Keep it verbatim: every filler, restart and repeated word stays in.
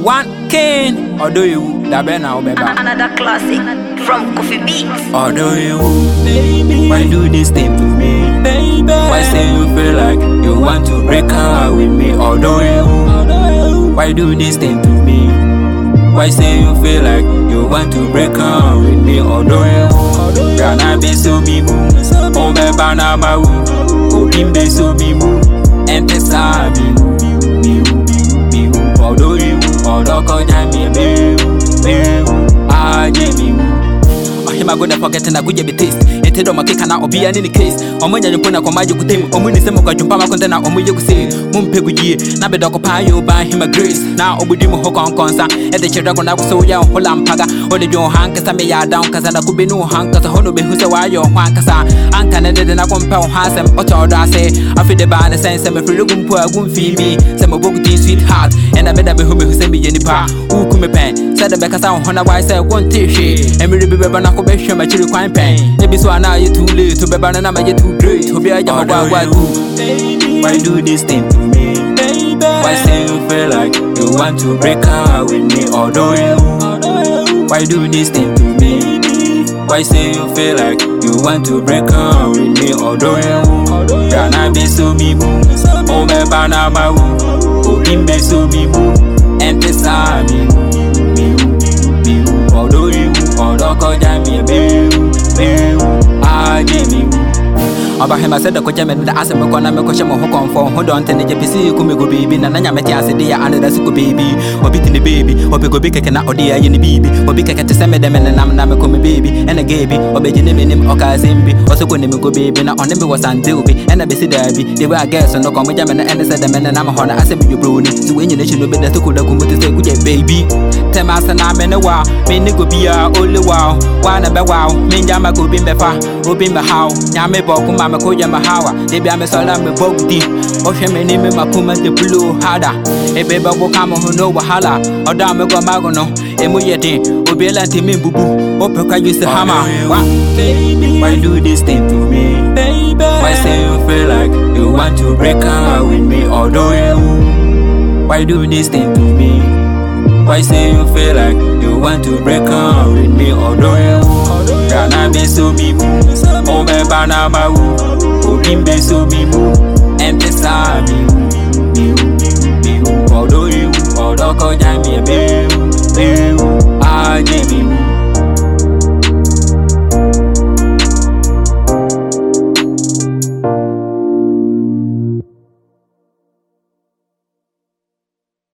One king, or do you? That be now, baby. Another classic from Coffee Beats. Or do you, baby? Why do this thing to me, baby? Why say you feel like you want to break up with me? Or do you? Why do this thing to me? Why say you feel like you want to break up with me? Or do you? Gonna be so me move, oh baby na ma woo, oh bimbe so me move, and this time me move, me move, me move. Or do you? Or do you call me me me? Ah, me move. Hima go na forget na go be taste ente do makeka na obi ani ni case omo nya nyimpo na komaje kutem omo ni se mo kwadwumpa makonte na omo ye kuse mo mpegu yie na be doko pa yo ba hima grace na obudi mo hokon konsa e de chedra go na go so ya hola mpaga o de jo hankasa me ya down kasa na kubi no hankasa hono be huse wa yo hankasa anka ne de na kompa ho hasem o to do ase afi de ba na sense me free gumpo agum fi bi se mo bogu ti sweetheart and I better be home huse me ye nipa u ku me pen se de be kasa ho na why say won't she e me be be na ko be hwe ma chiri kwan pen e bi so na you too late to be ba na ma you too great obi a jama wa wa do. Why do this thing to me, baby? Why say you feel like you want to break up with me? Or do you? Why do this thing to me? Why say you feel like you want to break up with me? Or do you? Gonna be so me move, oh me bana ma woo, oh bimbe so me move, and this time me me me me. Or do you? Or do you call me me me? Ah, me. Oba hema said the coach made the answer me kona me coach mo ho confirm hold on tene je pesi ku me go baby na nanya meti ase de ya another siku baby obi tini baby obi go be keke na odi ya ni baby obi keke te seme de me na nam na me ko me baby and a gaby obi je ne me nim oka zembi oso ko ne me go baby na on me was ante obi and a besi dabi they were guess no ko mo ja me na and said the me na nam ho na ase me you bro ni so when you ne no be da to ko da ko mo te say ku je baby tem asa na me ne wa me ni go bia only wow wa na be wow me ja ma go bi me fa obi me how nya me bo ku ma me ko ya mahawa they be am so la me bogdi o hwe me ni me makuma de blue harder e be ba go kam ho no wahala o da me go mago no e mu ye din obi la ti me bubu o pe kwa use hammer. Why do this thing to me, baby? Why say you feel like you want to break up with me? Or do you? Why do this thing to me? Why say you feel like you want to break up with me? Or do you? Gonna be so me move, oh me bana ma woo, oh bimbe so me move, and this time me me me. Or do you? Or do you call me me?